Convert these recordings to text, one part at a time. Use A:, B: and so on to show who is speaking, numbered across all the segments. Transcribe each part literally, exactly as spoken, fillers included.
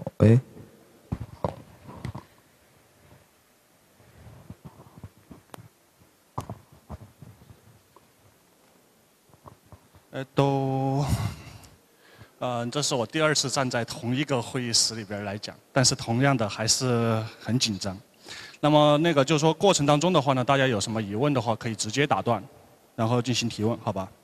A: 喂。
B: 呃，都，呃，这是我第二次站在同一个会议室里边来讲，但是同样的还是很紧张。那么那个就是说过程当中的话呢，大家有什么疑问的话，可以直接打断，然后进行提问，好吧？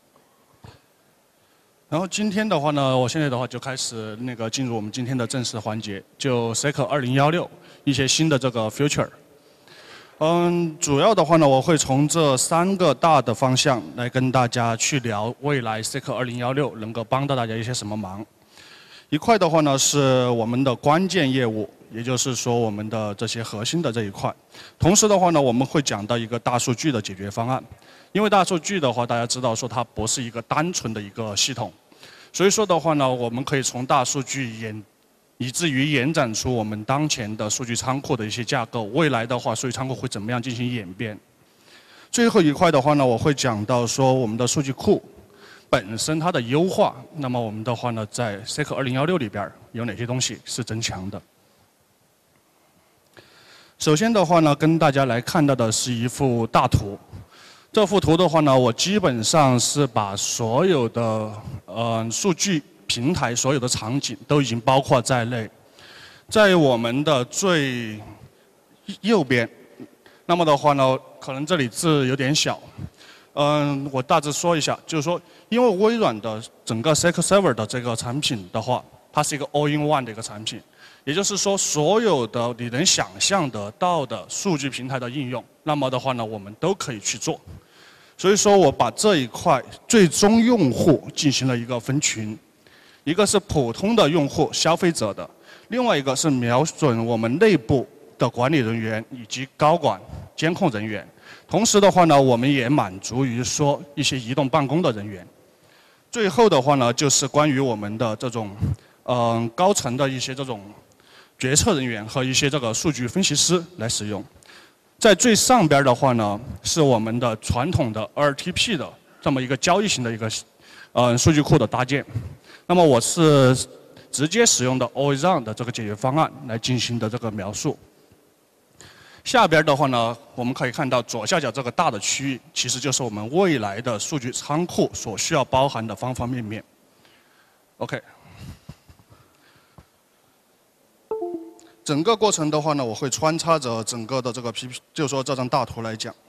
B: 然后今天的话呢，我现在的话就开始那个进入我们今天的正式环节，就 S E C 二零一六一些新的这个 feature。嗯，主要的话呢，我会从这三个大的方向来跟大家去聊未来 S E C 二零一六能够帮到大家一些什么忙。一块的话呢是我们的关键业务，也就是说我们的这些核心的这一块。同时的话呢，我们会讲到一个大数据的解决方案。因为大数据的话，大家知道说它不是一个单纯的一个系统，所以说的话呢，我们可以从大数据延，以至于延展出我们当前的数据仓库的一些架构。未来的话，数据仓库会怎么样进行演变？最后一块的话呢，我会讲到说我们的数据库本身它的优化。那么我们的话呢，在 S E C 二零一六里边有哪些东西是增强的？首先的话呢，跟大家来看到的是一幅大图。这幅图的话呢，我基本上是把所有的呃数据平台所有的场景都已经包括在内。在我们的最右边，那么的话呢，可能这里字有点小，嗯，我大致说一下，就是说，因为微软的整个 S Q L Server 的这个产品的话，它是一个 all-in-one 的一个产品，也就是说，所有的你能想象得到的数据平台的应用，那么的话呢，我们都可以去做。所以说我把这一块最终用户进行了一个分群，一个是普通的用户消费者的，另外一个是瞄准我们内部的管理人员以及高管监控人员。同时的话呢，我们也满足于说一些移动办公的人员。最后的话呢，就是关于我们的这种嗯、呃、高层的一些这种决策人员和一些这个数据分析师来使用。在最上边的话呢，是我们的传统的 O R T P 的这么一个交易型的一个呃数据库的搭建。那么我是直接使用的 Always On 的这个解决方案来进行的这个描述。下边的话呢，我们可以看到左下角这个大的区域，其实就是我们未来的数据仓库所需要包含的方方面面。OK。整个过程的话呢，我会穿插着整个的这个 P P， 就说这张大图来讲。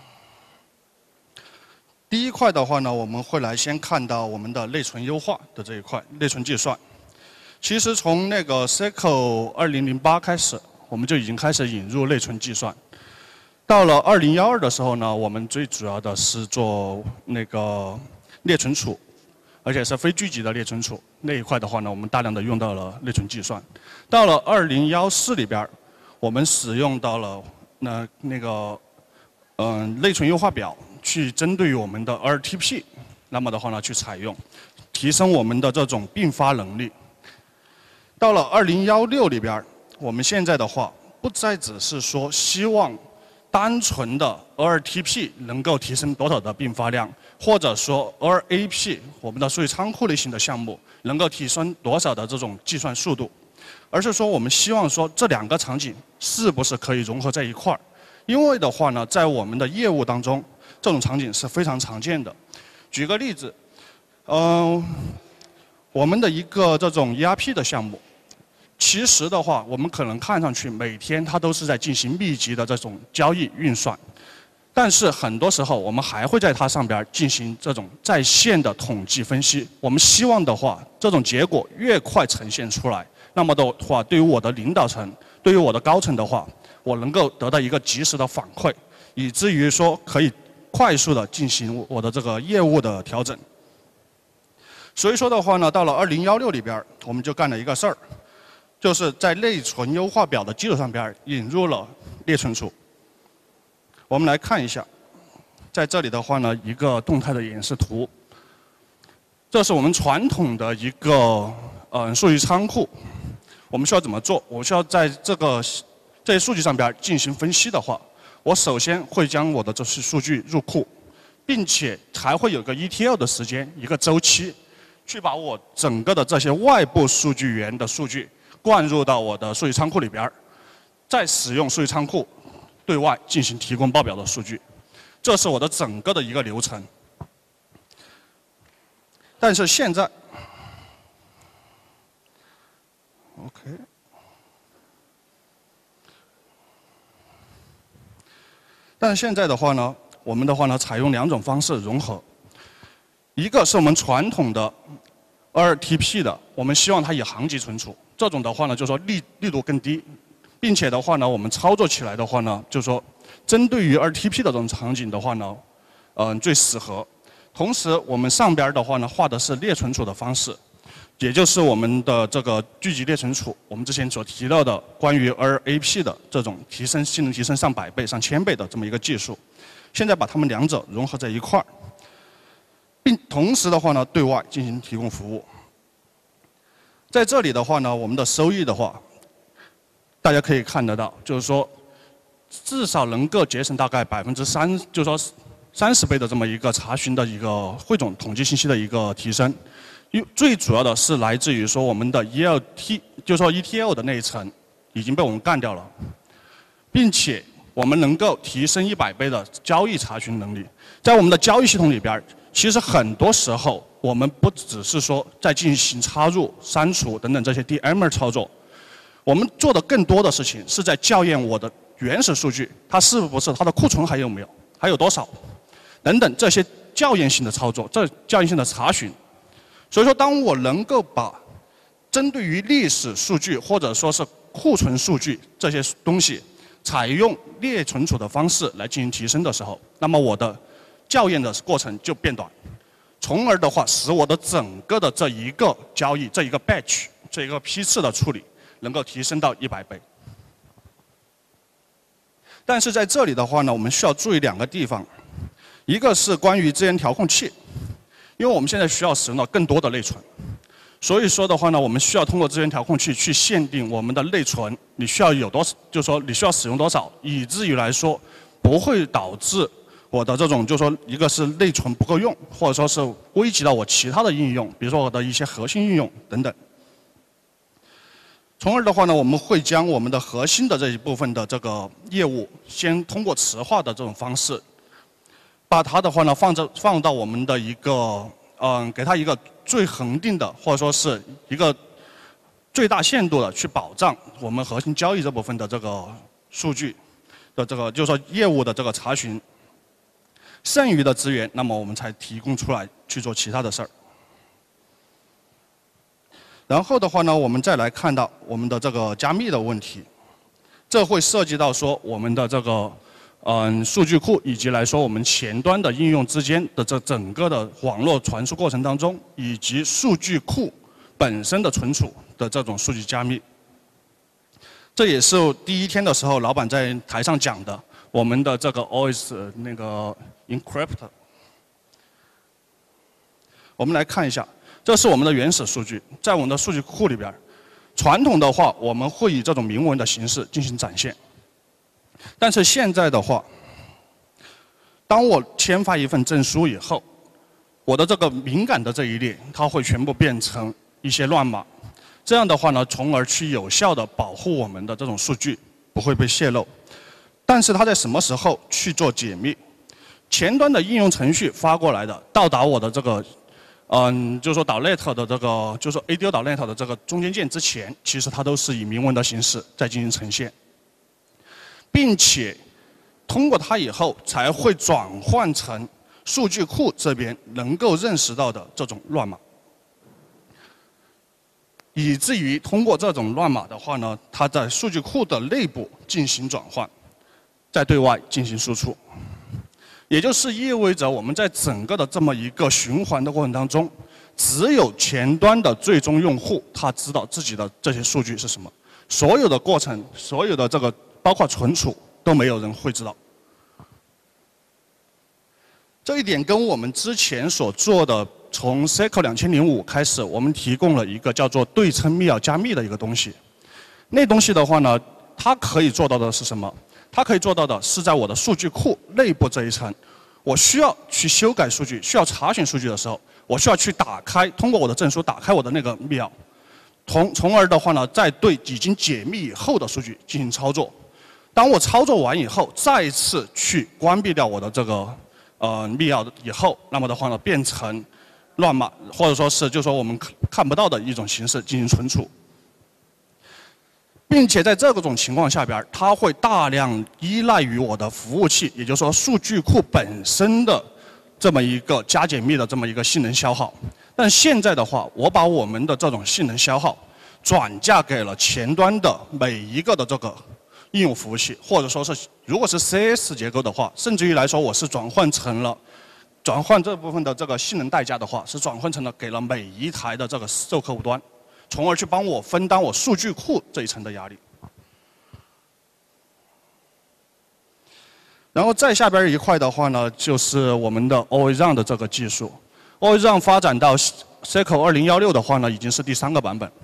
B: 第一块的话呢，我们会来先看到我们的内存优化的这一块，内存计算。其实从那个 S Q L 二零零八开始，我们就已经开始引入内存计算。到了二零一二的时候呢，我们最主要的是做那个列存储。而且是非聚集的列存储那一块的话呢，我们大量的用到了内存计算。到了二零一四里边，我们使用到了那那个嗯、呃、内存优化表，去针对于我们的 O R T P， 那么的话呢去采用，提升我们的这种并发能力。到了二零一六里边，我们现在的话不再只是说希望单纯的 O R T P 能够提升多少的并发量，或者说 O R A P 我们的数据仓库类型的项目能够提升多少的这种计算速度，而是说我们希望说这两个场景是不是可以融合在一块儿？因为的话呢，在我们的业务当中，这种场景是非常常见的。举个例子，嗯、呃，我们的一个这种 E R P 的项目。其实的话，我们可能看上去每天它都是在进行密集的这种交易运算，但是很多时候我们还会在它上边进行这种在线的统计分析。我们希望的话，这种结果越快呈现出来，那么的话，对于我的领导层，对于我的高层的话，我能够得到一个及时的反馈，以至于说可以快速的进行我的这个业务的调整。所以说的话呢，到了二零一六里边，我们就干了一个事儿。就是在内存优化表的基础上边引入了列存储。我们来看一下，在这里的话呢，一个动态的演示图。这是我们传统的一个呃数据仓库，我们需要怎么做？我需要在这个这些数据上边进行分析的话，我首先会将我的这些数据入库，并且还会有个 E T L 的时间，一个周期，去把我整个的这些外部数据源的数据灌入到我的数据仓库里边，再使用数据仓库对外进行提供报表的数据。这是我的整个的一个流程。但是现在 ，OK。但是现在的话呢，我们的话呢，采用两种方式融合，一个是我们传统的 二 T P 的，我们希望它以行级存储，这种的话呢，就是说力力度更低，并且的话呢，我们操作起来的话呢，就是说针对于 二 T P 的这种场景的话呢，嗯、呃，最适合。同时，我们上边的话呢，画的是列存储的方式，也就是我们的这个聚集列存储，我们之前所提到的关于 二 A P 的这种提升性能提升上百倍、上千倍的这么一个技术，现在把它们两者融合在一块儿，并同时的话呢，对外进行提供服务。在这里的话呢，我们的收益的话，大家可以看得到，就是说至少能够节省大概百分之三，就是说三十倍的这么一个查询的一个汇总统计信息的一个提升。因为最主要的是来自于说我们的 E L T， 就是说 E T L 的那一层已经被我们干掉了，并且我们能够提升一百倍的交易查询能力。在我们的交易系统里边，其实很多时候我们不只是说在进行插入、删除等等这些 D M R 操作，我们做的更多的事情是在校验我的原始数据，它是不是它的库存还有没有，还有多少，等等这些校验性的操作，这校验性的查询。所以说，当我能够把针对于历史数据或者说是库存数据这些东西，采用列存储的方式来进行提升的时候，那么我的校验的过程就变短，从而的话使我的整个的这一个交易、这一个 batch、这一个批次的处理能够提升到一百倍。但是在这里的话呢，我们需要注意两个地方，一个是关于资源调控器。因为我们现在需要使用到更多的内存，所以说的话呢，我们需要通过资源调控器去限定我们的内存，你需要有多少，就是说你需要使用多少，以至于来说不会导致我的这种，就是说一个是内存不够用，或者说是危及到我其他的应用，比如说我的一些核心应用等等。从而的话呢，我们会将我们的核心的这一部分的这个业务，先通过磁化的这种方式。把它的话呢放着放到我们的一个嗯，给它一个最恒定的，或者说是一个最大限度的去保障我们核心交易这部分的这个数据的这个，就是说业务的这个查询。剩余的资源，那么我们才提供出来去做其他的事儿。然后的话呢，我们再来看到我们的这个加密的问题，这会涉及到说我们的这个。嗯，数据库以及来说我们前端的应用之间的这整个的网络传输过程当中，以及数据库本身的存储的这种数据加密，这也是第一天的时候老板在台上讲的，我们的这个 always 那个 encrypt。我们来看一下，这是我们的原始数据，在我们的数据库里边，传统的话我们会以这种明文的形式进行展现。但是现在的话，当我签发一份证书以后，我的这个敏感的这一列，它会全部变成一些乱码。这样的话呢，从而去有效的保护我们的这种数据不会被泄露。但是它在什么时候去做解密？前端的应用程序发过来的，到达我的这个，嗯，就是说 .net 的这个，就是说 A D O .net 的这个中间件之前，其实它都是以明文的形式在进行呈现。并且通过它以后，才会转换成数据库这边能够认识到的这种乱码，以至于通过这种乱码的话呢，它在数据库的内部进行转换，再对外进行输出。也就是意味着我们在整个的这么一个循环的过程当中，只有前端的最终用户他知道自己的这些数据是什么，所有的过程，所有的这个。包括存储都没有人会知道，这一点跟我们之前所做的，从 S Q L 两千零五开始，我们提供了一个叫做对称密钥加密的一个东西。那东西的话呢，它可以做到的是什么？它可以做到的是在我的数据库内部这一层，我需要去修改数据、需要查询数据的时候，我需要去打开，通过我的证书打开我的那个密钥。 从从而的话呢，再对已经解密以后的数据进行操作。当我操作完以后，再次去关闭掉我的这个呃密钥以后，那么的话呢，变成乱码，或者说是就说我们看不到的一种形式进行存储。并且在这种情况下边，它会大量依赖于我的服务器，也就是说数据库本身的这么一个加解密的这么一个性能消耗。但现在的话，我把我们的这种性能消耗转嫁给了前端的每一个的这个应用服务器，或者说是如果是 C S 结构的话，甚至于来说我是转换成了转换这部分的这个性能代价的话，是转换成了给了每一台的这个售客户端，从而去帮我分担我数据库这一层的压力。然后再下边一块的话呢，就是我们的 Always On 的这个技术。Always On 发展到 S Q L 二零一六的话呢，已经是第三个版本。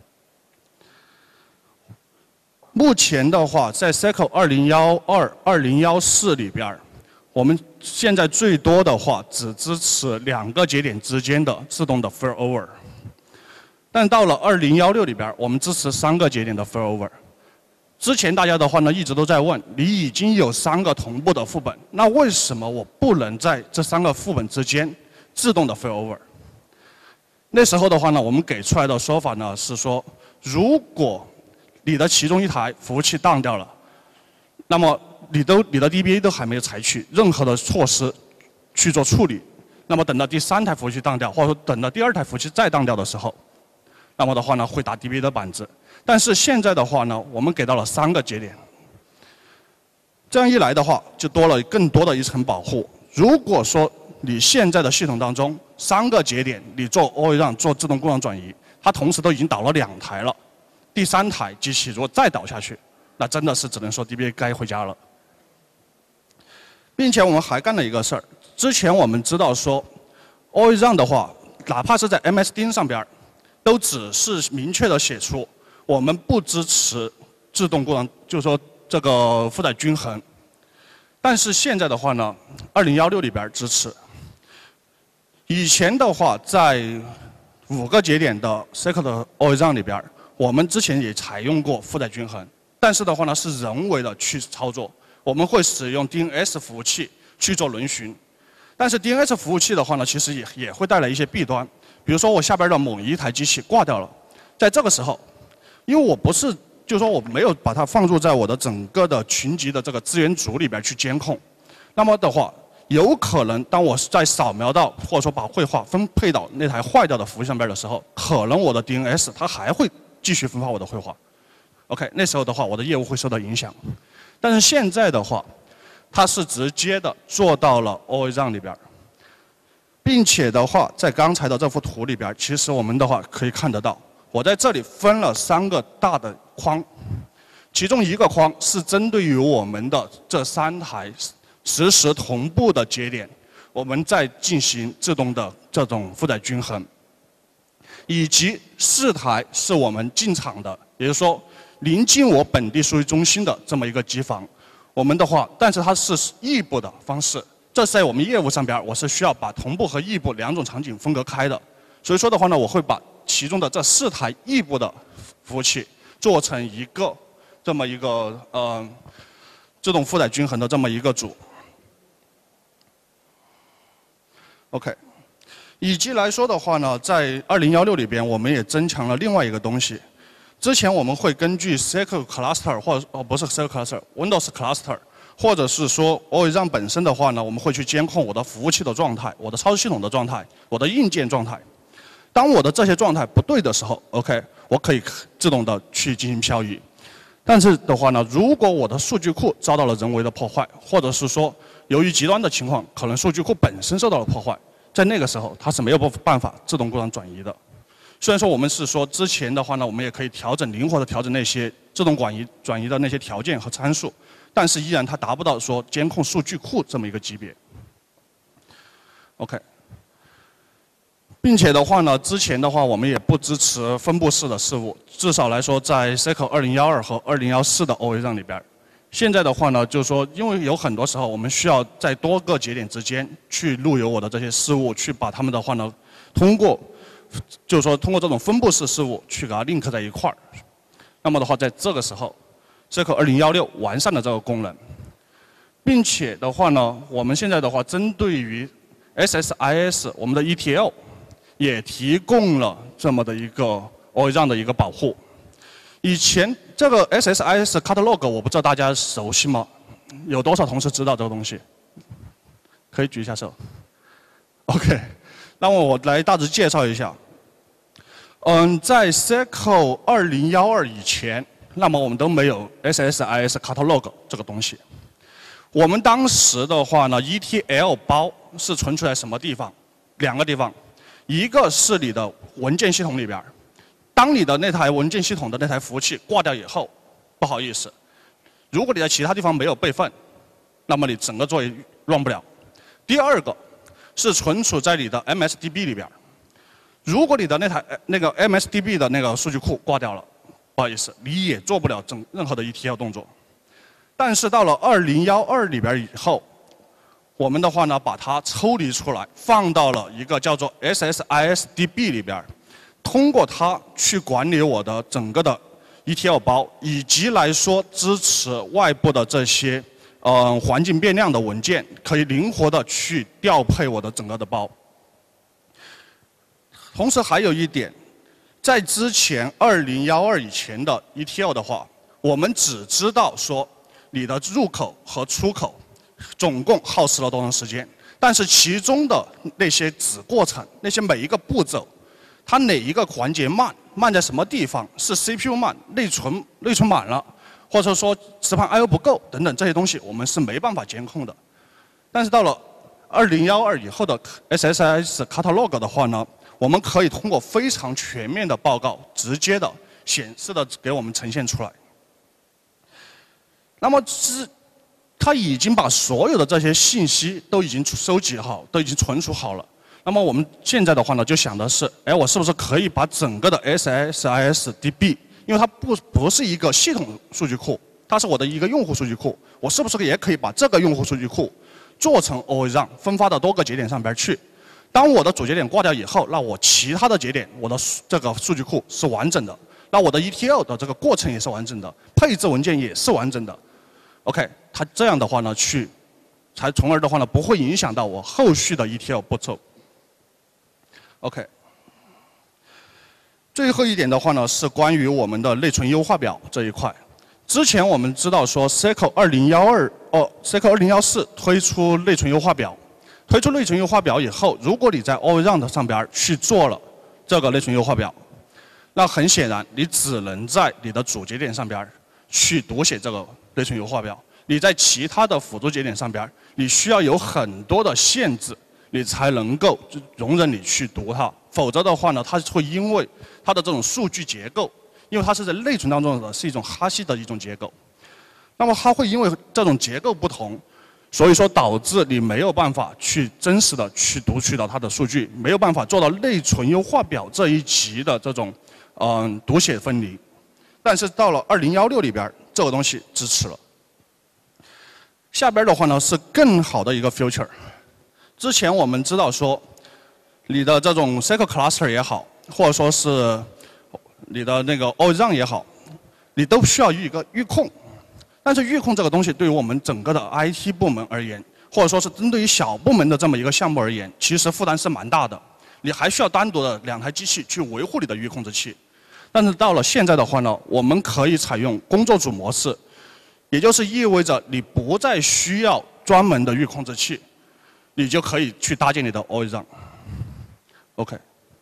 B: 目前的话，在 S Q L 二零一二、二零一四里边，我们现在最多的话只支持两个节点之间的自动的 failover。但到了二零一六里边，我们支持三个节点的 failover。之前大家的话呢，一直都在问，你已经有三个同步的副本，那为什么我不能在这三个副本之间自动的 failover？ 那时候的话呢，我们给出来的说法呢是说，如果你的其中一台服务器当掉了，那么你都你的 D B A 都还没有采取任何的措施去做处理，那么等到第三台服务器当掉，或者说等到第二台服务器再当掉的时候，那么的话呢会打 D B A 的板子。但是现在的话呢，我们给到了三个节点，这样一来的话，就多了更多的一层保护。如果说你现在的系统当中三个节点你做 Always On 做自动故障转移，它同时都已经倒了两台了，第三台机器如果再倒下去，那真的是只能说 D B A 该回家了。并且我们还干了一个事儿，之前我们知道说 Always On 的话，哪怕是在 M S D N 上边，都只是明确的写出我们不支持自动故障，就是说这个负载均衡。但是现在的话呢，二零一六里边支持。以前的话，在五个节点的 S Q L 的 Always On 里边，我们之前也采用过负载均衡，但是的话呢是人为的去操作，我们会使用 D N S 服务器去做轮询。但是 D N S 服务器的话呢，其实也也会带来一些弊端，比如说我下边的某一台机器挂掉了，在这个时候，因为我不是，就是说我没有把它放入在我的整个的群级的这个资源组里边去监控，那么的话，有可能当我在扫描到或者说把绘画分配到那台坏掉的服务器上边的时候，可能我的 D N S 它还会继续分发我的绘画。OK， 那时候的话，我的业务会受到影响。但是现在的话，它是直接的做到了 Always On 里边，并且的话，在刚才的这幅图里边，其实我们的话可以看得到。我在这里分了三个大的框，其中一个框是针对于我们的这三台实时同步的节点，我们在进行自动的这种负载均衡，以及四台是我们进场的，也就是说临近我本地数据中心的这么一个机房。我们的话，但是它是异步的方式，这是在我们业务上边，我是需要把同步和异步两种场景分隔开的。所以说的话呢，我会把其中的这四台异步的服务器做成一个这么一个呃自动负载均衡的这么一个组。OK， 以及来说的话呢，在二零一六里边，我们也增强了另外一个东西。之前我们会根据 S Q L Cluster 或者哦不是 S Q L Cluster，Windows Cluster， 或者是说 Always On 本身的话呢，我们会去监控我的服务器的状态、我的操作系统的状态、我的硬件状态。当我的这些状态不对的时候 ，OK， 我可以自动的去进行漂移。但是的话呢，如果我的数据库遭到了人为的破坏，或者是说由于极端的情况，可能数据库本身受到了破坏，在那个时候它是没有办法自动故障转移的。虽然说我们是说之前的话呢，我们也可以调整灵活的调整那些自动转移转移的那些条件和参数，但是依然它达不到说监控数据库这么一个级别。OK。并且的话呢，之前的话我们也不支持分布式的事务，至少来说在 S Q L 二零一二和二零一四的 Always On 里边。现在的话呢，就是说，因为有很多时候我们需要在多个节点之间去路由我的这些事务，去把它们的话呢，通过就是说通过这种分布式事物去给它 link 在一块儿。那么的话，在这个时候 ，Circle 二零一六完善了这个功能，并且的话呢，我们现在的话，针对于 S S I S 我们的 E T L 也提供了这么的一个 O R A M 的一个保护。以前这个 S S I S Catalog 我不知道大家熟悉吗？有多少同事知道这个东西？可以举一下手。OK， 那么我来大致介绍一下。嗯，在 Circle 二零一二以前，那么我们都没有 S S I S Catalog 这个东西。我们当时的话呢 ，E T L 包是存储在什么地方？两个地方，一个是你的文件系统里边。当你的那台文件系统的那台服务器挂掉以后，不好意思，如果你在其他地方没有备份，那么你整个作业 run 不了。第二个是存储在你的 M S D B 里边。如果你的那台那个 M S D B 的那个数据库挂掉了，不好意思，你也做不了整任何的 E T L 动作。但是到了二零一二里边以后，我们的话呢，把它抽离出来，放到了一个叫做 S S I S D B 里边。通过它去管理我的整个的 E T L 包，以及来说支持外部的这些呃环境变量的文件，可以灵活的去调配我的整个的包。同时还有一点，在之前二零一二以前的 E T L 的话，我们只知道说你的入口和出口总共耗时了多长时间，但是其中的那些子过程，那些每一个步骤。它哪一个环节慢，慢在什么地方？是 C P U 慢，内存内存满了，或者说磁盘 I O 不够等等这些东西，我们是没办法监控的。但是到了二零一二以后的 S S I S Catalog 的话呢，我们可以通过非常全面的报告，直接的显示的给我们呈现出来。那么是它已经把所有的这些信息都已经收集好，都已经存储好了。那么我们现在的话呢，就想的是，哎，我是不是可以把整个的 S S I S D B， 因为它不不是一个系统数据库，它是我的一个用户数据库，我是不是也可以把这个用户数据库做成 O R A M 分发到多个节点上边去？当我的主节点挂掉以后，那我其他的节点，我的这个数据库是完整的，那我的 E T L 的这个过程也是完整的，配置文件也是完整的。OK， 它这样的话呢，去才从而的话呢，不会影响到我后续的 E T L 步骤。OK， 最后一点的话呢，是关于我们的内存优化表这一块。之前我们知道说 Circle 二零一二哦 ，Circle 二零一四推出内存优化表，推出内存优化表以后，如果你在 O R A M 上边去做了这个内存优化表，那很显然你只能在你的主节点上边去读写这个内存优化表，你在其他的辅助节点上边，你需要有很多的限制。你才能够容忍你去读它，否则的话呢，它会因为它的这种数据结构，因为它是在内存当中的是一种哈希的一种结构，那么它会因为这种结构不同，所以说导致你没有办法去真实的去读取到它的数据，没有办法做到内存优化表这一级的这种嗯、呃、读写分离。但是到了二零一六里边，这个东西支持了。下边的话呢是更好的一个 feature。之前我们知道说，你的这种 Circle Cluster 也好，或者说是你的那个 O R A M 也好，你都需要一个预控。但是预控这个东西对于我们整个的 I T 部门而言，或者说是针对于小部门的这么一个项目而言，其实负担是蛮大的。你还需要单独的两台机器去维护你的预控制器。但是到了现在的话呢，我们可以采用工作组模式，也就是意味着你不再需要专门的预控制器。你就可以去搭建你的 O R A M。OK。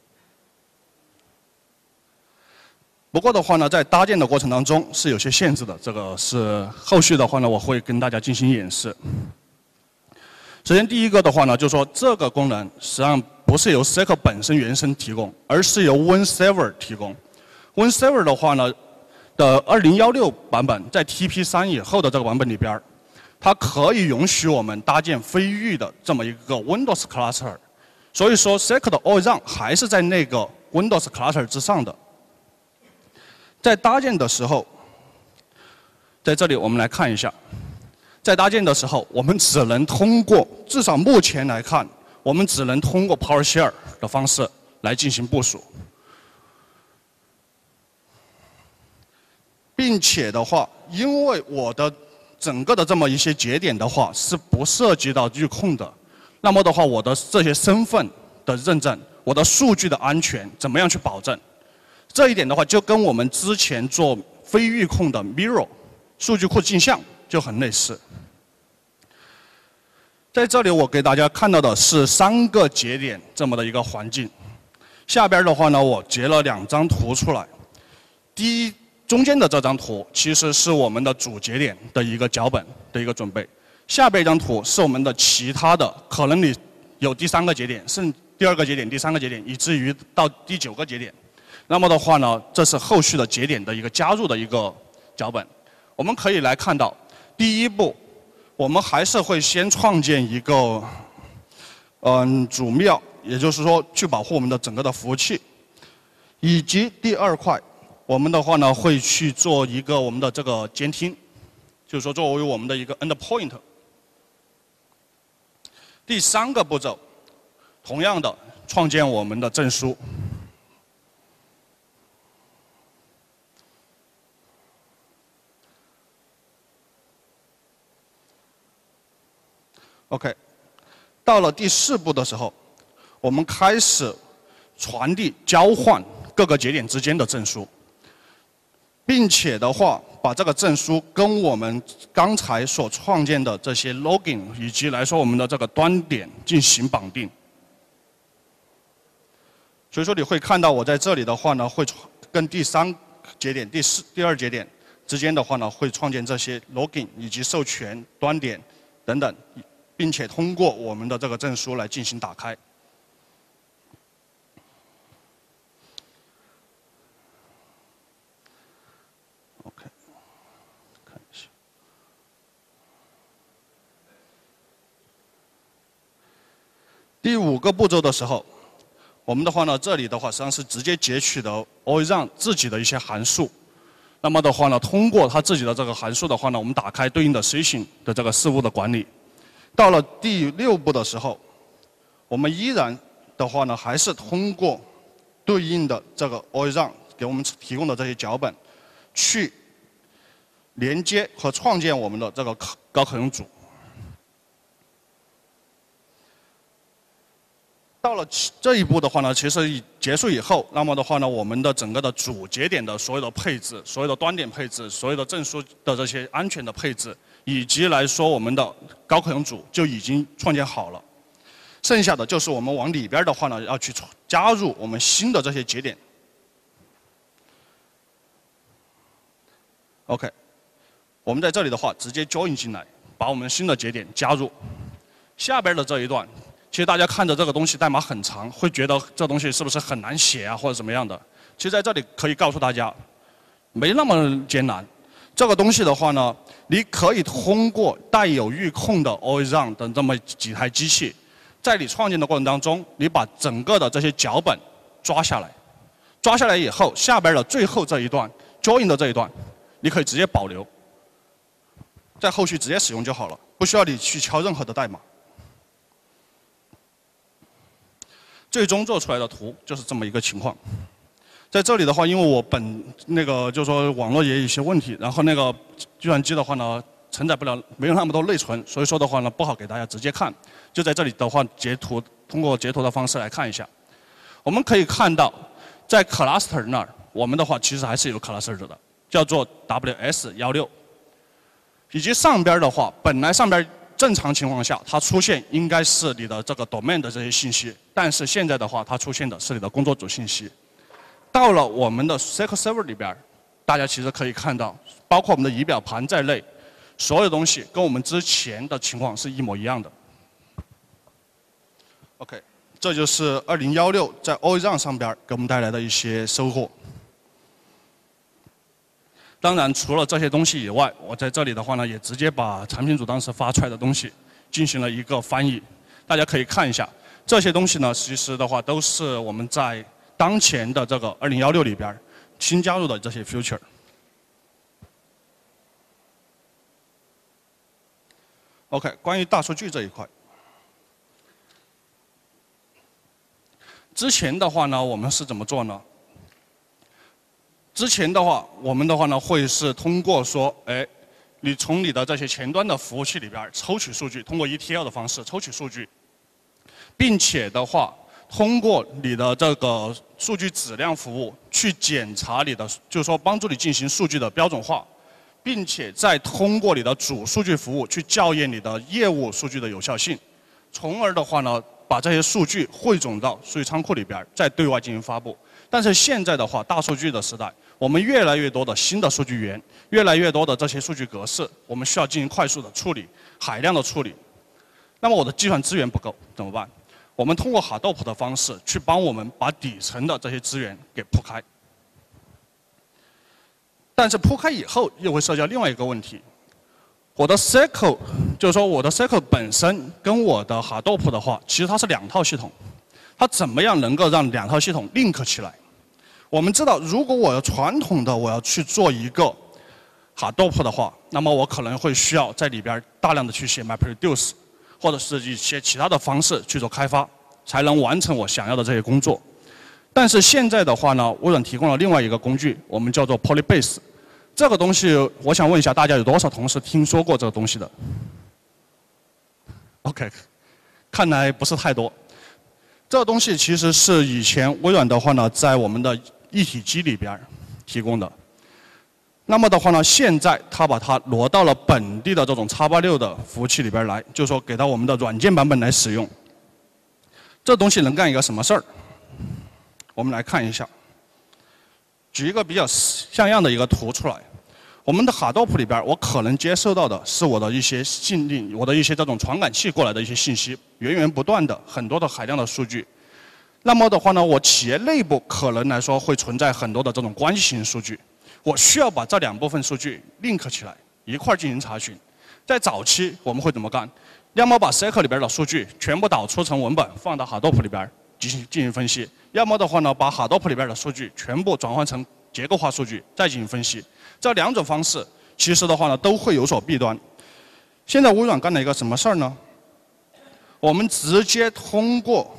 B: 不过的话呢，在搭建的过程当中是有些限制的，这个是后续的话呢，我会跟大家进行演示。首先第一个的话呢，就是说这个功能实际上不是由 Circle 本身原生提供，而是由 WinServer 提供。WinServer 的话呢的二零一六版本，在 T P 三 以后的这个版本里边。它可以允许我们搭建非域的这么一个 Windows Cluster， 所以说 Circle 的 O R A M 还是在那个 Windows Cluster 之上的。在搭建的时候，在这里我们来看一下，在搭建的时候，我们只能通过，至少目前来看，我们只能通过 PowerShell 的方式来进行部署，并且的话，因为我的整个的这么一些节点的话是不涉及到域控的，那么的话，我的这些身份的认证，我的数据的安全怎么样去保证？这一点的话，就跟我们之前做非域控的 Mirror 数据库镜像就很类似。在这里，我给大家看到的是三个节点这么的一个环境。下边的话呢，我截了两张图出来。第一，中间的这张图其实是我们的主节点的一个脚本的一个准备。下边一张图是我们的其他的，可能你有第三个节点，甚至第二个节点、第三个节点，以至于到第九个节点。那么的话呢，这是后续的节点的一个加入的一个脚本。我们可以来看到，第一步，我们还是会先创建一个，嗯，主庙，也就是说去保护我们的整个的服务器，以及第二块，我们的话呢会去做一个我们的这个监听，就是说作为我们的一个 endpoint。第三个步骤，同样的创建我们的证书。OK， 到了第四步的时候，我们开始传递、交换各个节点之间的证书，并且的话，把这个证书跟我们刚才所创建的这些 login 以及来说我们的这个端点进行绑定。所以说你会看到我在这里的话呢，会跟第三节点、第四、第二节点之间的话呢，会创建这些 login 以及授权端点等等。并且通过我们的这个证书来进行打开。OK， 看一下。第五个步骤的时候，我们的话呢，这里的话实际上是直接截取的 Always 自己的一些函数。那么的话呢，通过它自己的这个函数的话呢，我们打开对应的 Session 的这个事务的管理。到了第六步的时候，我们依然的话呢，还是通过对应的这个 Always 给我们提供的这些脚本，去连接和创建我们的这个高可用组。到了这一步的话呢，其实结束以后，那么的话呢，我们的整个的主节点的所有的配置、所有的端点配置、所有的证书的这些安全的配置，以及来说我们的高可用组就已经创建好了。剩下的就是我们往里边的话呢，要去加入我们新的这些节点。OK， 我们在这里的话直接 join 进来，把我们新的节点加入。下边的这一段。其实大家看着这个东西代码很长，会觉得这东西是不是很难写啊，或者怎么样的？其实在这里可以告诉大家，没那么艰难。这个东西的话呢，你可以通过带有域控的 Always On 等这么几台机器，在你创建的过程当中，你把整个的这些脚本抓下来，抓下来以后，下边的最后这一段 Join 的这一段，你可以直接保留，在后续直接使用就好了，不需要你去敲任何的代码。最终做出来的图就是这么一个情况。在这里的话，因为我本那个就是说网络也有一些问题，然后那个计算机的话呢承载不了，没有那么多内存，所以说的话呢不好给大家直接看。就在这里的话，截图通过截图的方式来看一下。我们可以看到，在 cluster 那儿，我们的话其实还是有 cluster 的，叫做 W S 一六，以及上边的话，本来上边。正常情况下，它出现应该是你的这个 domain 的这些信息，但是现在的话，它出现的是你的工作组信息。到了我们的 S Q L Server 里边，大家其实可以看到，包括我们的仪表盘在内，所有东西跟我们之前的情况是一模一样的。OK， 这就是二零一六在 Always On 上边给我们带来的一些收获。当然，除了这些东西以外，我在这里的话呢，也直接把产品组当时发出来的东西进行了一个翻译，大家可以看一下。这些东西呢，其实的话都是我们在当前的这个二零一六里边新加入的这些 feature。OK， 关于大数据这一块， 之前的话呢，我们是怎么做呢？之前的话，我们的话呢，会是通过说，哎，你从你的这些前端的服务器里边抽取数据，通过 E T L 的方式抽取数据，并且的话，通过你的这个数据质量服务去检查你的，就是说帮助你进行数据的标准化，并且再通过你的主数据服务去校验你的业务数据的有效性，从而的话呢，把这些数据汇总到数据仓库里边，再对外进行发布。但是现在的话，大数据的时代，我们越来越多的新的数据源，越来越多的这些数据格式，我们需要进行快速的处理、海量的处理。那么我的计算资源不够怎么办？我们通过 Hadoop 的方式去帮我们把底层的这些资源给铺开。但是铺开以后又会涉及到另外一个问题，我的 S Q L 就是说我的 S Q L 本身跟我的 Hadoop 的话，其实它是两套系统，它怎么样能够让两套系统 link 起来？我们知道，如果我要传统的我要去做一个 Hadoop 的话，那么我可能会需要在里边大量的去写 MapReduce， 或者是一些其他的方式去做开发，才能完成我想要的这些工作。但是现在的话呢，微软提供了另外一个工具，我们叫做 Polybase。这个东西，我想问一下大家有多少同事听说过这个东西的 ？OK， 看来不是太多。这个东西其实是以前微软的话呢，在我们的一体机里边提供的。那么的话呢，现在它把它挪到了本地的这种 X 八六的服务器里边来，就是说给到我们的软件版本来使用。这东西能干一个什么事儿？我们来看一下，举一个比较像样的一个图出来。我们的 Hadoop 里边，我可能接收到的是我的一些信令，我的一些这种传感器过来的一些信息，源源不断的很多的海量的数据。那么的话呢，我企业内部可能来说会存在很多的这种关系型数据，我需要把这两部分数据 link 起来，一块进行查询。在早期我们会怎么干？要么把 S Q L 里边的数据全部导出成文本，放到 Hadoop 里边进行进行分析；要么的话呢，把 Hadoop 里边的数据全部转换成结构化数据，再进行分析。这两种方式其实的话呢，都会有所弊端。现在微软干了一个什么事儿呢？我们直接通过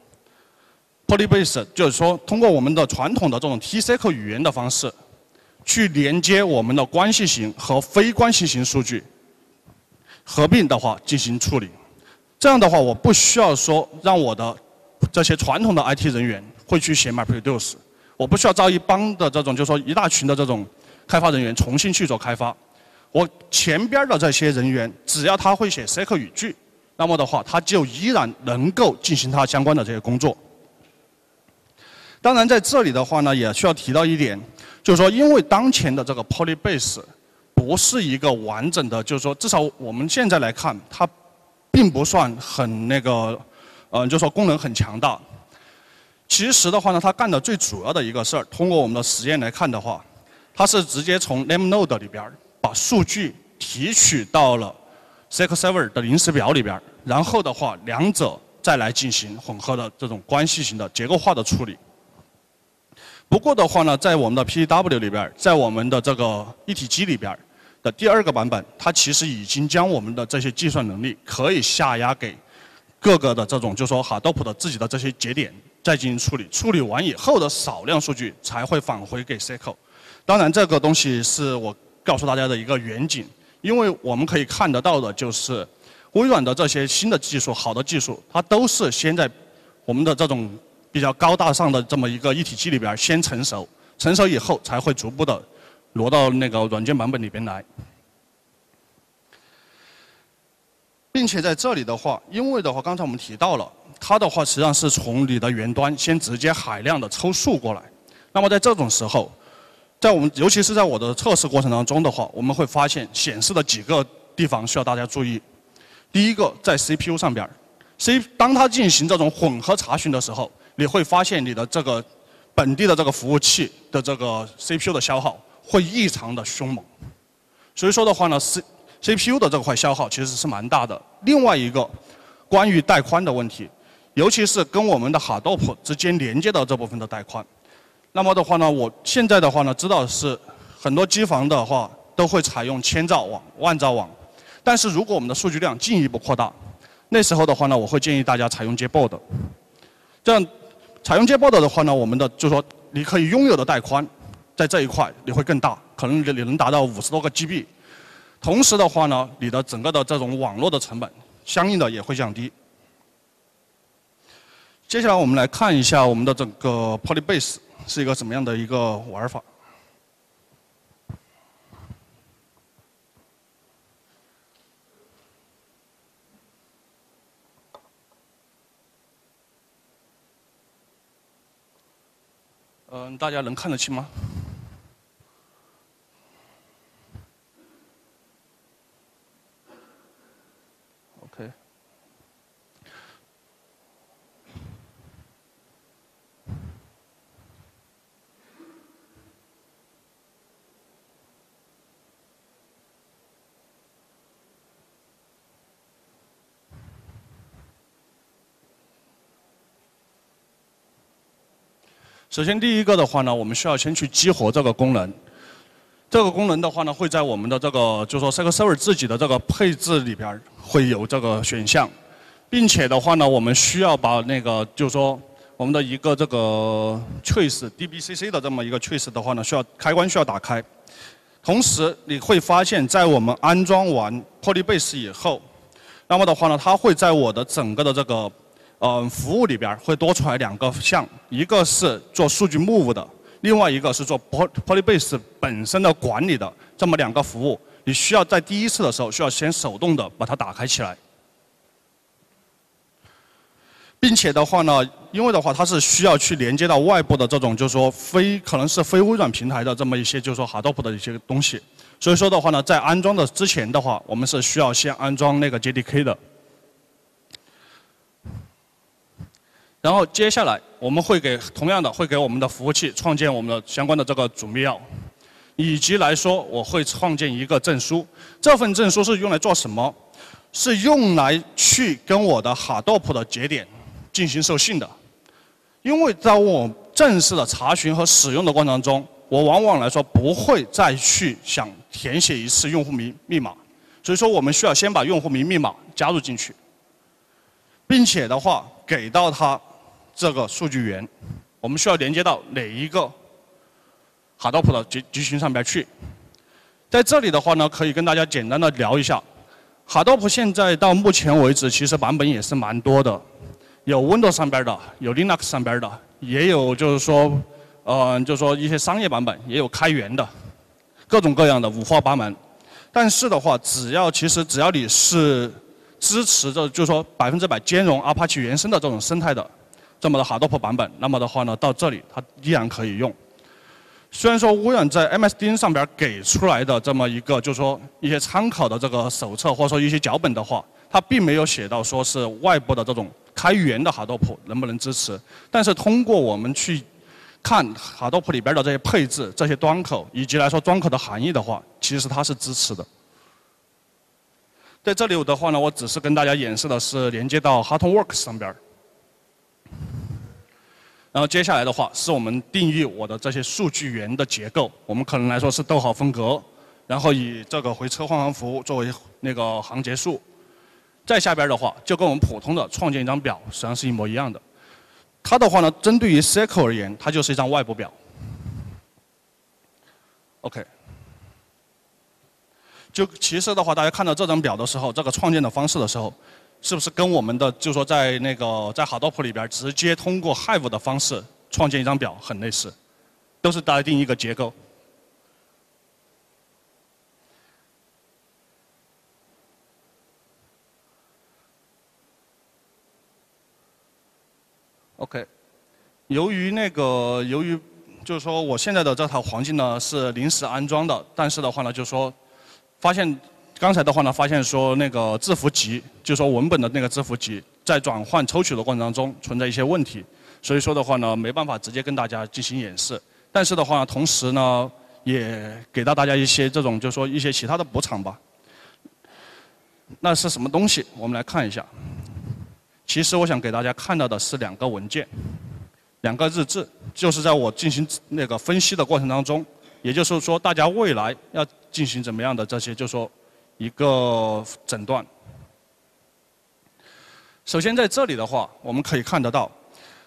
B: Polybase， 就是说通过我们的传统的这种 T S Q L 语言的方式，去连接我们的关系型和非关系型数据，合并的话进行处理。这样的话，我不需要说让我的这些传统的 I T 人员会去写 MapReduce， 我不需要招一帮的这种，就是说一大群的这种开发人员重新去做开发。我前边的这些人员，只要他会写 S Q L 语句，那么的话，他就依然能够进行他相关的这些工作。当然，在这里的话呢，也需要提到一点，就是说，因为当前的这个 Polybase 不是一个完整的，就是说，至少我们现在来看，它并不算很那个，呃，就是说功能很强大。其实的话呢，它干的最主要的一个事儿，通过我们的实验来看的话，它是直接从 Lamnode 里边把数据提取到了 S Q L Server 的临时表里边，然后的话，两者再来进行混合的这种关系型的结构化的处理。不过的话呢，在我们的 P W 里边，在我们的这个一体机里边的第二个版本，它其实已经将我们的这些计算能力可以下压给各个的这种，就是说 Hadoop 的自己的这些节点，再进行处理。处理完以后的少量数据才会返回给 S Q L。当然，这个东西是我告诉大家的一个远景，因为我们可以看得到的就是微软的这些新的技术、好的技术，它都是先在我们的这种比较高大上的这么一个一体机里边先成熟，成熟以后才会逐步的挪到那个软件版本里边来。并且在这里的话，因为的话，刚才我们提到了，它的话实际上是从你的源端先直接海量的抽数过来。那么在这种时候，在我们尤其是在我的测试过程当中的话，我们会发现显示的几个地方需要大家注意。第一个，在 C P U 上边 ，C 当它进行这种混合查询的时候，你会发现你的这个本地的这个服务器的这个 C P U 的消耗会异常的凶猛。所以说的话呢 ，C C P U 的这块消耗其实是蛮大的。另外一个，关于带宽的问题，尤其是跟我们的 Hadoop 之间连接的这部分的带宽。那么的话呢，我现在的话呢，知道是很多机房的话都会采用千兆网、万兆网，但是如果我们的数据量进一步扩大，那时候的话呢，我会建议大家采用接 board。这样， 采用接报的的话呢，我们的就是说你可以拥有的带宽，在这一块你会更大，可能你能达到五十多个 G B。同时的话呢，你的整个的这种网络的成本相应的也会降低。接下来我们来看一下我们的这个 Polybase 是一个什么样的一个玩法。嗯，大家能看得清吗 ？OK。首先，第一个的话呢，我们需要先去激活这个功能。这个功能的话呢，会在我们的这个，就是说 S Q L Server 自己的这个配置里边会有这个选项，并且的话呢，我们需要把那个，就是说我们的一个这个 trace D B C C 的这么一个 trace 的话呢，需要开关需要打开。同时，你会发现在我们安装完 Polybase 以后，那么的话呢，它会在我的整个的这个呃服务里边会多出来两个项，一个是做数据 move 的，另外一个是做 Polybase 本身的管理的，这么两个服务，你需要在第一次的时候需要先手动的把它打开起来，并且的话呢，因为的话它是需要去连接到外部的这种就是说非可能是非微软平台的这么一些就是说 Hadoop 的一些东西，所以说的话呢，在安装的之前的话，我们是需要先安装那个 J D K 的。然后接下来我们会给同样的会给我们的服务器创建我们的相关的这个主密钥，以及来说我会创建一个证书。这份证书是用来做什么？是用来去跟我的 Hadoop 的节点进行授信的。因为在我正式的查询和使用的过程中，我往往来说不会再去想填写一次用户名密码，所以说我们需要先把用户名密码加入进去，并且的话给到它这个数据源，我们需要连接到哪一个 Hadoop 的集集群上边去。在这里的话呢，可以跟大家简单的聊一下 ，Hadoop 现在到目前为止其实版本也是蛮多的，有 Windows 上边的，有 Linux 上边的，也有就是说，呃，就是说一些商业版本，也有开源的，各种各样的五花八门。但是的话，只要其实只要你是支持着就是说百分之百兼容 Apache 原生的这种生态的这么的 Hadoop 版本，那么的话呢，到这里它依然可以用。虽然说微软在 M S D N 上边给出来的这么一个就是说一些参考的这个手册或者说一些脚本的话，它并没有写到说是外部的这种开源的 Hadoop 能不能支持，但是通过我们去看 Hadoop 里边的这些配置、这些端口以及来说端口的含义的话，其实它是支持的。在这里的话呢，我只是跟大家演示的是连接到 HatonWorks 上边。然后接下来的话是我们定义我的这些数据源的结构，我们可能来说是逗号分隔，然后以这个回车换行符作为那个行结束。再下边的话就跟我们普通的创建一张表实际上是一模一样的。它的话呢，针对于 S Q L 而言，它就是一张外部表。OK。就其实的话，大家看到这张表的时候，这个创建的方式的时候，是不是跟我们的就是说在那个在 Hadoop 里边直接通过 Hive 的方式创建一张表很类似，都是大家定一个结构。OK， 由于那个由于就是说我现在的这套环境呢是临时安装的，但是的话呢就是说发现。刚才的话呢，发现说那个字符集，就是说文本的那个字符集，在转换抽取的过程当中存在一些问题，所以说的话呢，没办法直接跟大家进行演示。但是的话呢，同时呢，也给到大家一些这种，就是说一些其他的补偿吧。那是什么东西？我们来看一下。其实我想给大家看到的是两个文件，两个日志，就是在我进行那个分析的过程当中，也就是说，大家未来要进行怎么样的这些，就是说。一个诊断。首先在这里的话，我们可以看得到，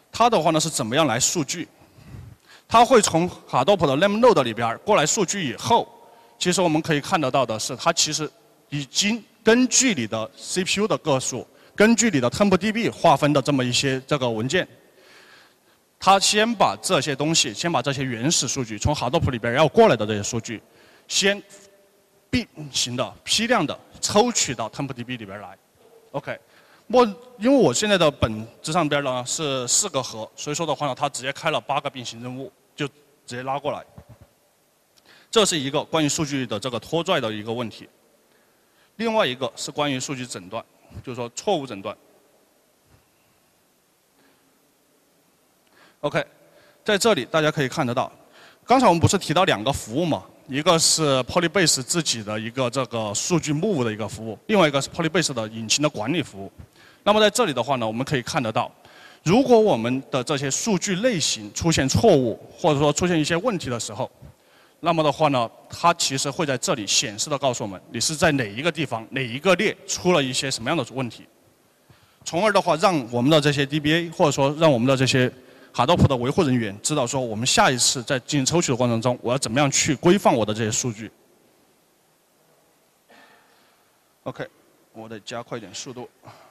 B: 它的话呢是怎么样来数据？它会从 Hadoop 的 Lamb Node 里边过来数据以后，其实我们可以看得到的是，它其实已经根据你的 C P U 的个数，根据你的 TempDB 划分的这么一些这个文件，它先把这些东西，先把这些原始数据从 Hadoop 里边要过来的这些数据，先并行的批量的抽取到 TempDB 里边来。OK。我因为我现在的本质上边呢是四个核，所以说的话呢，它直接开了八个并行任务，就直接拉过来。这是一个关于数据的这个拖拽的一个问题。另外一个是关于数据诊断，就是说错误诊断。OK， 在这里大家可以看得到，刚才我们不是提到两个服务嘛？一个是 Polybase 自己的一个这个数据 move 的一个服务，另外一个是 Polybase 的引擎的管理服务。那么在这里的话呢，我们可以看得到，如果我们的这些数据类型出现错误，或者说出现一些问题的时候，那么的话呢，它其实会在这里显示的告诉我们，你是在哪一个地方、哪一个列出了一些什么样的问题，从而的话让我们的这些 D B A 或者说让我们的这些 Hadoop 的维护人员知道说，我们下一次在进行抽取的过程中，我要怎么样去规范我的这些数据。OK， 我得加快一点速度。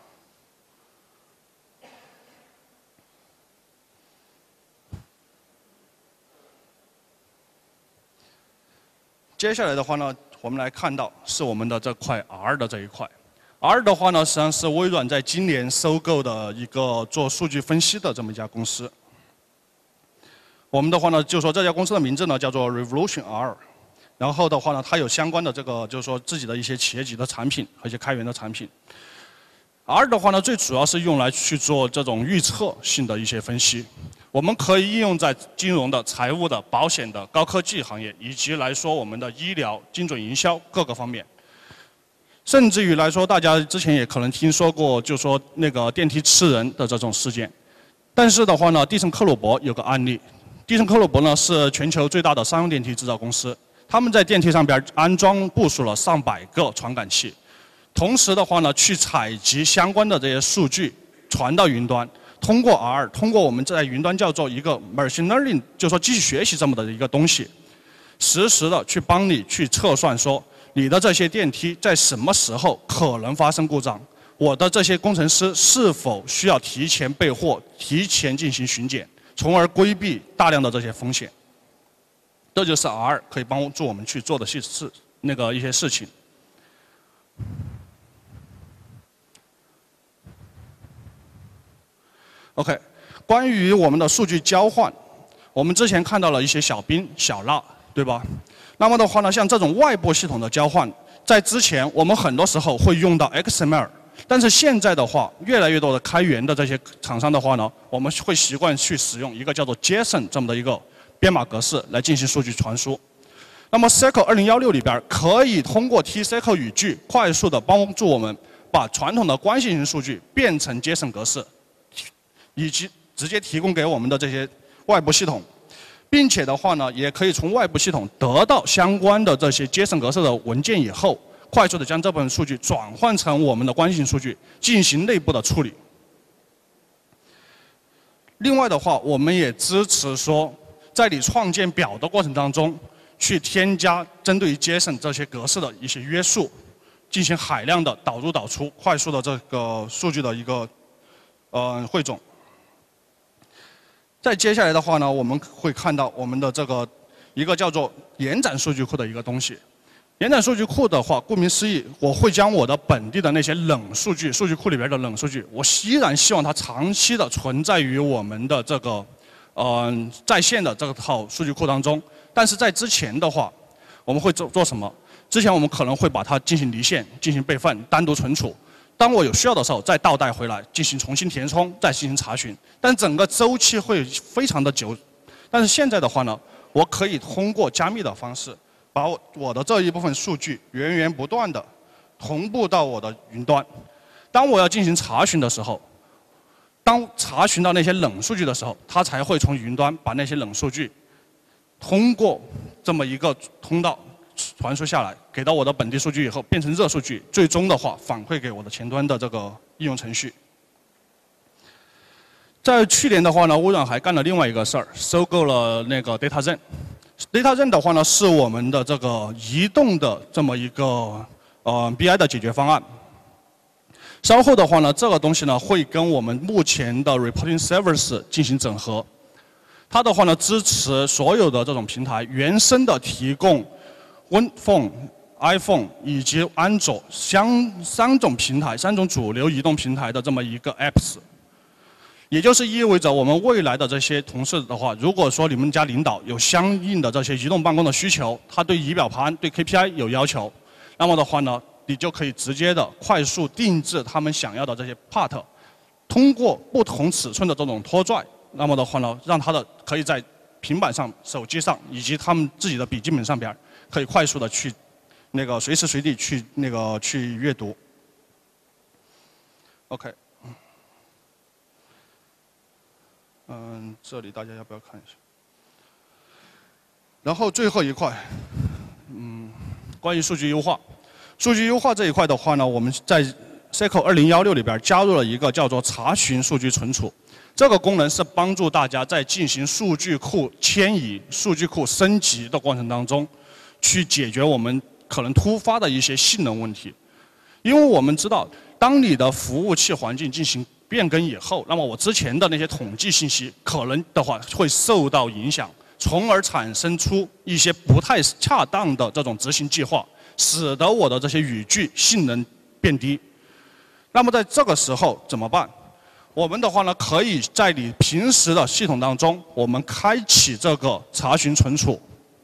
B: 接下来的话呢，我们来看到是我们的这块 R 的这一块。R 的话呢，实际上是微软在今年收购的一个做数据分析的这么一家公司。我们的话呢，就说这家公司的名字呢叫做 Revolution R， 然后的话呢，它有相关的这个就是说自己的一些企业级的产品和一些开源的产品。R 的话呢，最主要是用来去做这种预测性的一些分析。我们可以应用在金融的、财务的、保险的、高科技行业，以及来说我们的医疗、精准营销各个方面。甚至于来说，大家之前也可能听说过，就说那个电梯吃人的这种事件。但是的话呢，蒂森克虏伯有个案例。蒂森克虏伯呢是全球最大的商用电梯制造公司，他们在电梯上边安装部署了上百个传感器，同时的话呢，去采集相关的这些数据，传到云端。通过 R， 通过我们在云端叫做一个 machine learning， 就是说机器学习这么的一个东西，实时的去帮你去测算说，你的这些电梯在什么时候可能发生故障，我的这些工程师是否需要提前备货、提前进行巡检，从而规避大量的这些风险。这就是 R 可以帮助我们去做的事事那个一些事情。OK， 关于我们的数据交换，我们之前看到了一些小兵小蜡，对吧？那么的话呢，像这种外部系统的交换，在之前我们很多时候会用到 X M L， 但是现在的话，越来越多的开源的这些厂商的话呢，我们会习惯去使用一个叫做 JSON 这么的一个编码格式来进行数据传输。那么 S Q L 二零一六里边可以通过 T S Q L 语句快速的帮助我们把传统的关系型数据变成 JSON 格式。以及直接提供给我们的这些外部系统，并且的话呢，也可以从外部系统得到相关的这些 JSON 格式的文件以后，快速的将这部分数据转换成我们的关系型数据，进行内部的处理。另外的话，我们也支持说，在你创建表的过程当中，去添加针对于 JSON 这些格式的一些约束，进行海量的导入导出，快速的这个数据的一个呃汇总。再接下来的话呢，我们会看到我们的这个一个叫做延展数据库的一个东西。延展数据库的话，顾名思义，我会将我的本地的那些冷数据，数据库里边的冷数据，我依然希望它长期的存在于我们的这个呃在线的这套数据库当中。但是在之前的话，我们会做做什么？之前我们可能会把它进行离线、进行备份、单独存储。当我有需要的时候，再倒带回来进行重新填充，再进行查询，但整个周期会非常的久。但是现在的话呢，我可以通过加密的方式，把我我的这一部分数据源源不断的同步到我的云端。当我要进行查询的时候，当查询到那些冷数据的时候，它才会从云端把那些冷数据通过这么一个通道传输下来，给到我的本地数据以后变成热数据，最终的话反馈给我的前端的这个应用程序。 在去年的话呢，微软还干了另外一个事儿，收购了那个 DataZen。DataZen 的话呢，是我们的这个移动的这么一个呃 B I 的解决方案。稍后的话呢，这个东西呢会跟我们目前的 Reporting Service 进行整合。它的话呢，支持所有的这种平台原生的提供 Winphone、iPhone 以及安卓相三种平台、三种主流移动平台的这么一个 Apps。也就是意味着我们未来的这些同事的话，如果说你们家领导有相应的这些移动办公的需求，他对仪表盘、对 K P I 有要求，那么的话呢，你就可以直接的快速定制他们想要的这些 part， 通过不同尺寸的这种拖拽，那么的话呢，让他的可以在平板上、手机上以及他们自己的笔记本上边，可以快速的去那个随时随地去那个去阅读。OK。嗯，这里大家要不要看一下？然后最后一块，嗯，关于数据优化。数据优化这一块的话呢，我们在 S Q L 二零一六里边加入了一个叫做查询数据存储。这个功能是帮助大家在进行数据库迁移、数据库升级的过程当中，去解决我们可能突发的一些性能问题。因为我们知道，当你的服务器环境进行变更以后，那么我之前的那些统计信息可能的话会受到影响，从而产生出一些不太恰当的这种执行计划，使得我的这些语句性能变低。那么在这个时候怎么办？我们的话呢，可以在你平时的系统当中，我们开启这个查询存储，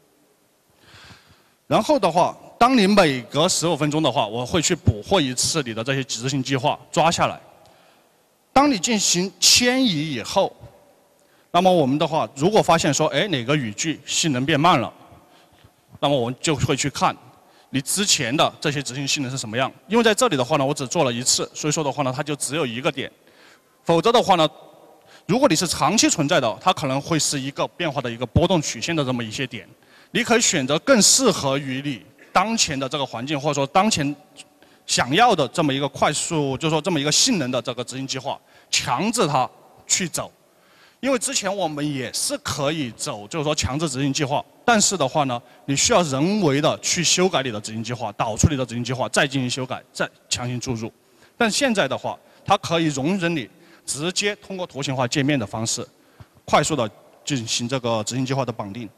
B: 然后的话，当你每隔十五分钟的话，我会去捕获一次你的这些执行计划，抓下来。当你进行迁移以后，那么我们的话，如果发现说，哎，哪个语句性能变慢了，那么我们就会去看你之前的这些执行性能是什么样。因为在这里的话呢，我只做了一次，所以说的话呢，它就只有一个点。否则的话呢，如果你是长期存在的，它可能会是一个变化的一个波动曲线的这么一些点。你可以选择更适合于你当前的这个环境，或者说当前想要的这么一个快速，就是说这么一个性能的这个执行计划，强制它去走。因为之前我们也是可以走，就是说强制执行计划，但是的话呢，你需要人为的去修改你的执行计划，导出你的执行计划，再进行修改，再强行注入。但现在的话，它可以容忍你直接通过图形化界面的方式，快速的进行这个执行计划的绑定。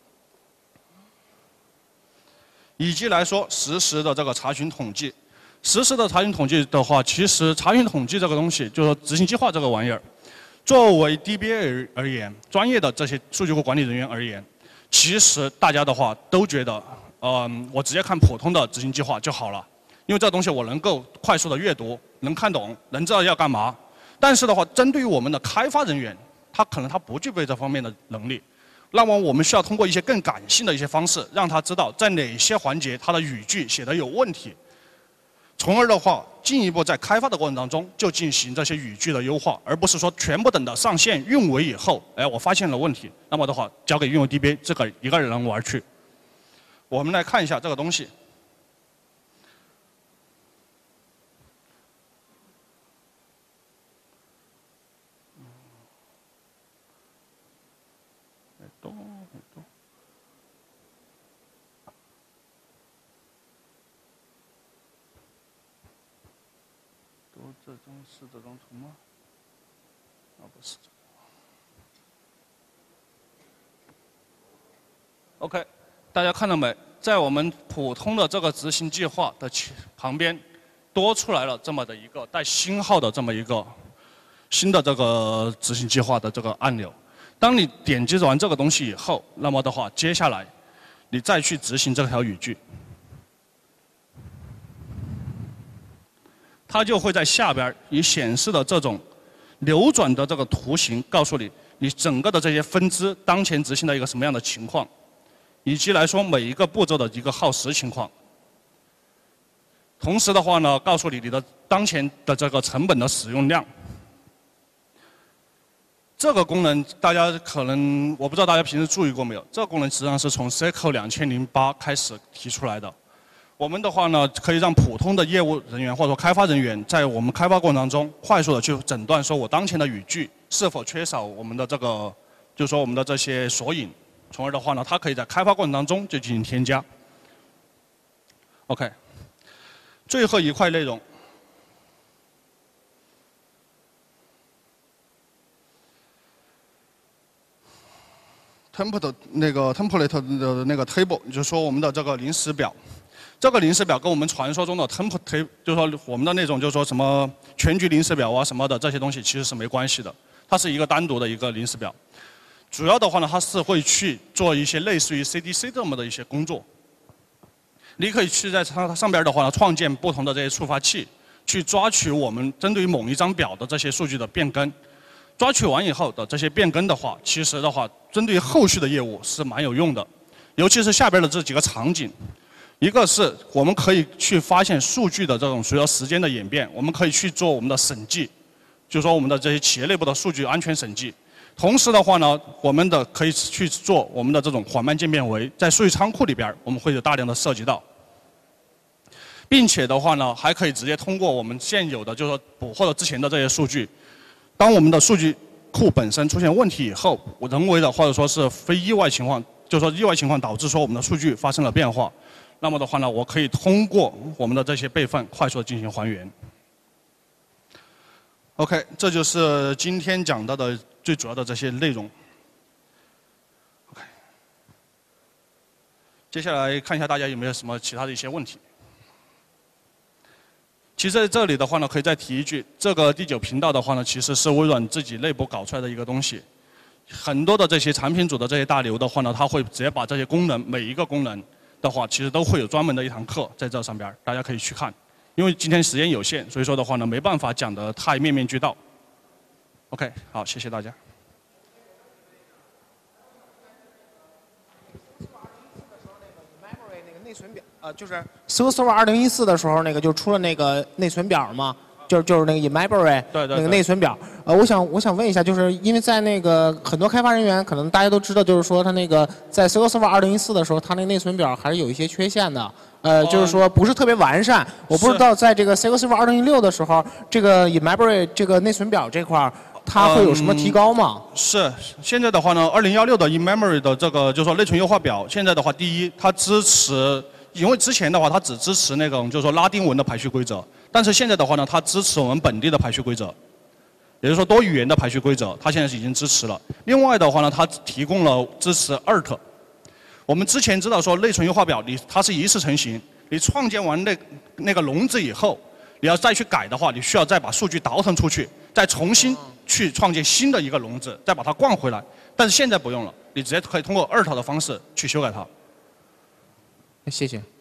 B: 以及来说实时的这个查询统计。实时的查询统计的话，其实查询统计这个东西，就是说执行计划这个玩意儿，作为 D B A 而言，专业的这些数据库管理人员而言，其实大家的话都觉得，嗯、呃，我直接看普通的执行计划就好了，因为这个东西我能够快速的阅读，能看懂，能知道要干嘛。但是的话，针对于我们的开发人员，他可能他不具备这方面的能力。那么我们需要通过一些更感性的一些方式，让他知道在哪些环节他的语句写的有问题。从而的话，进一步在开发的过程当中就进行这些语句的优化，而不是说全部等到上线运维以后，哎，我发现了问题，那么的话交给运维 D B A 这个一个人玩去。我们来看一下这个东西。这张是这张图吗？啊，不是。OK， 大家看到没？在我们普通的这个执行计划的旁边，多出来了这么的一个带星号的这么一个新的这个执行计划的这个按钮。当你点击完这个东西以后，那么的话，接下来你再去执行这条语句。它就会在下边以显示的这种流转的这个图形，告诉你你整个的这些分支当前执行的一个什么样的情况，以及来说每一个步骤的一个耗时情况。同时的话呢，告诉你你的当前的这个成本的使用量。这个功能大家可能我不知道大家平时注意过没有？这个功能实际上是从 S Q L 二零零八开始提出来的。我们的话呢，可以让普通的业务人员或者说开发人员，在我们开发过程当中，快速的去诊断说我当前的语句是否缺少我们的这个，就是说我们的这些索引，从而的话呢，它可以在开发过程当中就进行添加。OK， 最后一块内容。 template 那个 template 的那个 table， 就是说我们的这个临时表，这个临时表跟我们传说中的 template， 就是说我们的那种就是说什么全局临时表啊什么的这些东西其实是没关系的，它是一个单独的一个临时表。主要的话呢，它是会去做一些类似于 C D C 这么的一些工作。你可以去在它上边的话呢，创建不同的这些触发器，去抓取我们针对于某一张表的这些数据的变更。 抓取完以后的这些变更的话，其实的话，针对于后续的业务是蛮有用的，尤其是下边的这几个场景，一个是我们可以去发现数据的这种随着时间的演变，我们可以去做我们的审计，就是说我们的这些企业内部的数据安全审计。同时的话呢，我们的可以去做我们的这种缓慢渐变为，在数据仓库里边我们会有大量的涉及到，并且的话呢，还可以直接通过我们现有的就是说捕获的之前的这些数据。 当我们的数据库本身出现问题以后，我人为的或者说是非意外情况，就是说意外情况导致说我们的数据发生了变化，那么的话呢，我可以通过我们的这些备份快速的进行还原。OK， 这就是今天讲到的最主要的这些内容。OK， 接下来看一下大家有没有什么其他的一些问题。 其实在这里的话呢，可以再提一句，这个第九频道的话呢，其实是微软自己内部搞出来的一个东西。很多的这些产品组的这些大牛的话呢，他会直接把这些功能，每一个功能的话，其实都会有专门的一堂课在这上边，大家可以去看。因为今天时间有限，所以说的话呢，没办法讲得太面面俱到。OK， 好，谢谢大家。
A: 内存表，呃，就是 S Q L Server 二零一四的时候，那个就出了那个内存表嘛，就是就是那个 in-memory
B: 对对
A: 那个内存表。呃，我想我想问一下，就是因为在那个很多开发人员，可能大家都知道，就是说他那个在 S Q L Server 二零一四的时候，它那个内存表还是有一些缺陷的。呃，就是说不是特别完善。我不知道在这个 S Q L Server 二零一六的时候，这个 in-memory 这个内存表这块儿。 它会有什么提高吗？
B: 嗯、是，现在的话呢，二零一六的 in-memory 的这个就是说内存优化表，现在的话，第一，它支持，因为之前的话它只支持那种就是说拉丁文的排序规则，但是现在的话呢，它支持我们本地的排序规则，也就是说多语言的排序规则，它现在是已经支持了。另外的话呢，它提供了支持 A R T。我们之前知道说内存优化表，你它是一次成型，你创建完那那个笼子以后，你要再去改的话，你需要再把数据倒腾出去，再重新。 去创建新的一个笼子，再把它灌回来。但是现在不用了，你直接可以通过 A R T 的方式去修改它。
A: 谢谢。